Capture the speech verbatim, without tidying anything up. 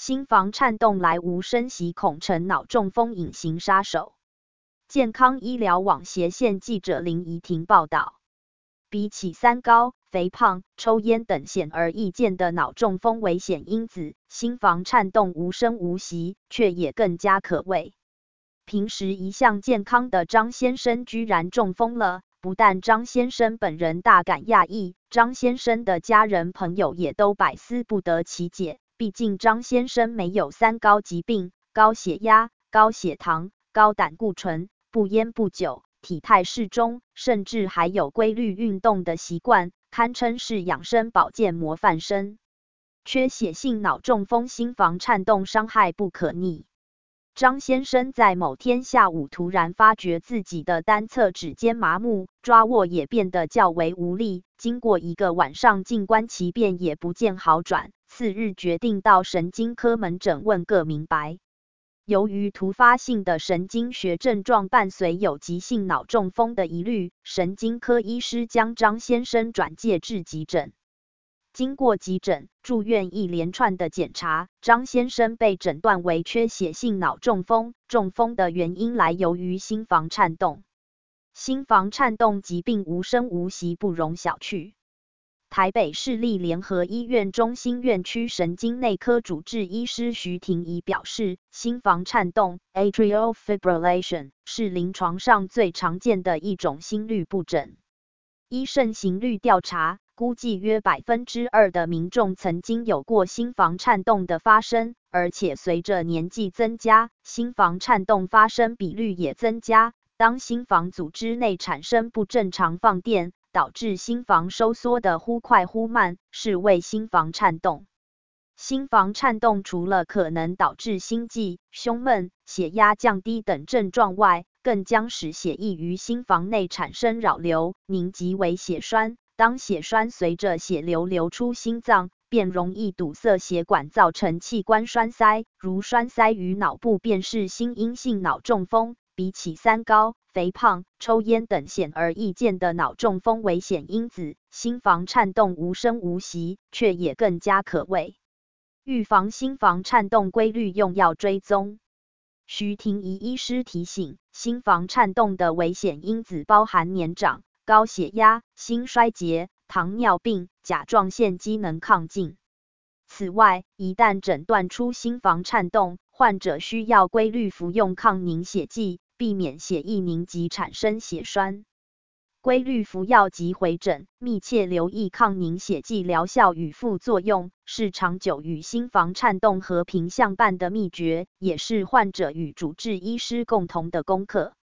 心房颤动来无声息恐成脑中风隐形杀手。健康医疗网斜线记者林怡婷报道，比起三高、肥胖、抽烟等显而易见的脑中风危险因子，心房颤动无声无息，却也更加可畏。平时一向健康的张先生居然中风了，不但张先生本人大感讶异，张先生的家人朋友也都百思不得其解。毕竟张先生没有三高疾病，高血压、高血糖、高胆固醇，不烟不酒，体态适中，甚至还有规律运动的习惯，堪称是养生保健模范生。缺血性脑中风心房颤动伤害不可逆。张先生在某天下午突然发觉自己的单侧指尖麻木，抓握也变得较为无力，经过一个晚上静观其变也不见好转，次日决定到神经科门诊问个明白。由于突发性的神经学症状伴随有急性脑中风的疑虑，神经科医师将张先生转介至急诊。经过急诊、住院一连串的检查，张先生被诊断为缺血性脑中风。中风的原因来由于心房颤动。心房颤动疾病无声无息，不容小觑。台北市立联合医院中心院区神经内科主治医师徐婷仪表示，心房颤动 （atrial fibrillation） 是临床上最常见的一种心律不整。依盛行率调查，估计约百分之二的民众曾经有过心房颤动的发生，而且随着年纪增加，心房颤动发生比率也增加。当心房组织内产生不正常放电，导致心房收缩的忽快忽慢，是为心房颤动。心房颤动除了可能导致心悸、胸闷、血压降低等症状外，更将使血液于心房内产生扰流，凝集为血栓。当血栓随着血流流出心脏，便容易堵塞血管，造成器官栓塞，如栓塞于脑部便是心因性脑中风。比起三高、肥胖、抽烟等显而易见的脑中风危险因子，心房颤动无声无息，却也更加可畏。预防心房颤动规律用药追踪。徐婷仪医师提醒，心房颤动的危险因子包含年长、高血压、心衰竭、糖尿病、甲状腺机能亢进。此外，一旦诊断出心房颤动，患者需要规律服用抗凝血剂，避免血液凝集产生血栓。规律服药及回诊，密切留意抗凝血剂疗效与副作用，是长久与心房颤动和平相伴的秘诀，也是患者与主治医师共同的功课。